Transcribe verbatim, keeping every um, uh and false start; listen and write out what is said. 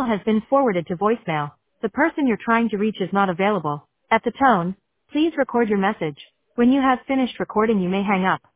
call has been forwarded to voicemail. The person you're trying to reach is not available. At the tone, please record your message. When you have finished recording, you may hang up.